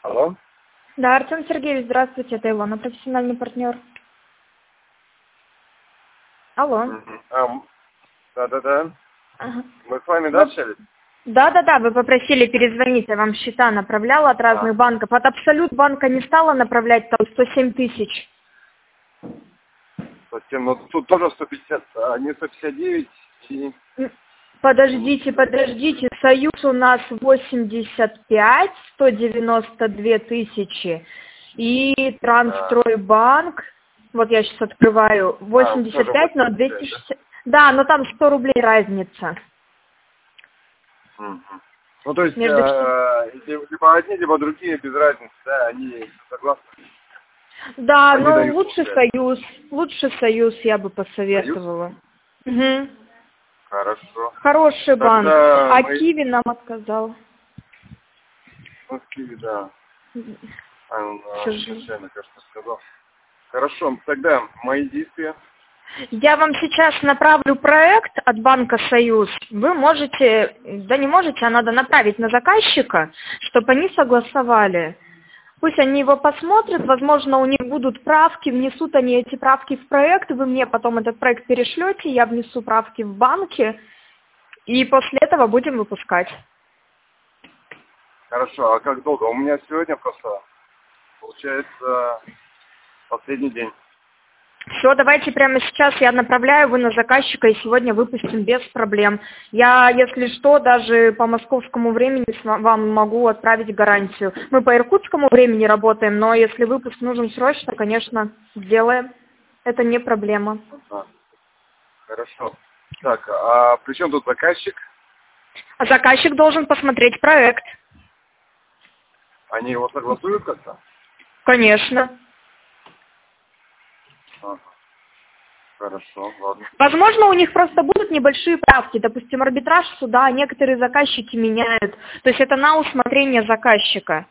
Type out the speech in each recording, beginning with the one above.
Алло? Да, Артем Сергеевич, здравствуйте, это Илона, профессиональный партнер. Алло. Да. Ага. Мы с вами, да, общались? Да, вы попросили перезвонить, я вам счета направляла от разных банков. От Абсолют банка не стала направлять, там 107 тысяч. Совсем, ну тут тоже 150, а не 159 и... Подождите, Союз у нас 85, 192 тысячи. И Трансстройбанк, вот я сейчас открываю, 85, но 260. Да, но там 100 рублей разница. Ну, то есть, Между... либо одни, либо другие, без разницы, да, они согласны? Да, Они но дают лучше Союз я бы посоветовала. Угу. Хорошо. Хороший банк. Тогда А мы... Киви нам отказал. Ну, Киви, да. Он Сожалею. случайно, кажется, сказал. Хорошо, тогда мои действия. Я вам сейчас направлю проект от Банка Союз. Вы можете, да не можете, а надо направить на заказчика, чтобы они согласовали. Пусть они его посмотрят, возможно, у них будут правки, внесут они эти правки в проект, вы мне потом этот проект перешлете, я внесу правки в банке, и после этого будем выпускать. Хорошо, а как долго? У меня сегодня просто, получается, последний день. Все, давайте прямо сейчас я направляю, вы на заказчика, и сегодня выпустим без проблем. Я, если что, даже по московскому времени вам могу отправить гарантию. Мы по иркутскому времени работаем, но если выпуск нужен срочно, конечно, сделаем. Это не проблема. Ага. Хорошо. Так, а при чем тут заказчик? А заказчик должен посмотреть проект. Они его согласуют как-то? Конечно. Ага. Хорошо, ладно. Возможно, у них просто будут небольшие правки. Допустим, арбитраж суда некоторые заказчики меняют. То есть это на усмотрение заказчика.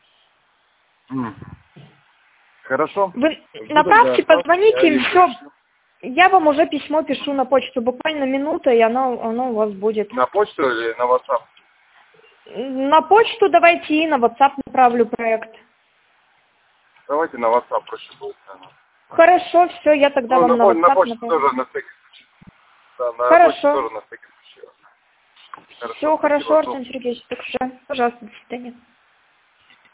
Хорошо. Вы направьте, позвоните им, все. Решу. Я вам уже письмо пишу на почту. Буквально минута, и оно у вас будет. На почту или на WhatsApp? На почту давайте и на WhatsApp направлю проект. Давайте на WhatsApp проще будет. Хорошо, все, я тогда вам на WhatsApp на почту направлю. тоже на всякий случай. Да, на почту Хорошо. тоже на всякий случай. Все, хорошо, спасибо. Артем Сергеевич, так что, пожалуйста, до свидания.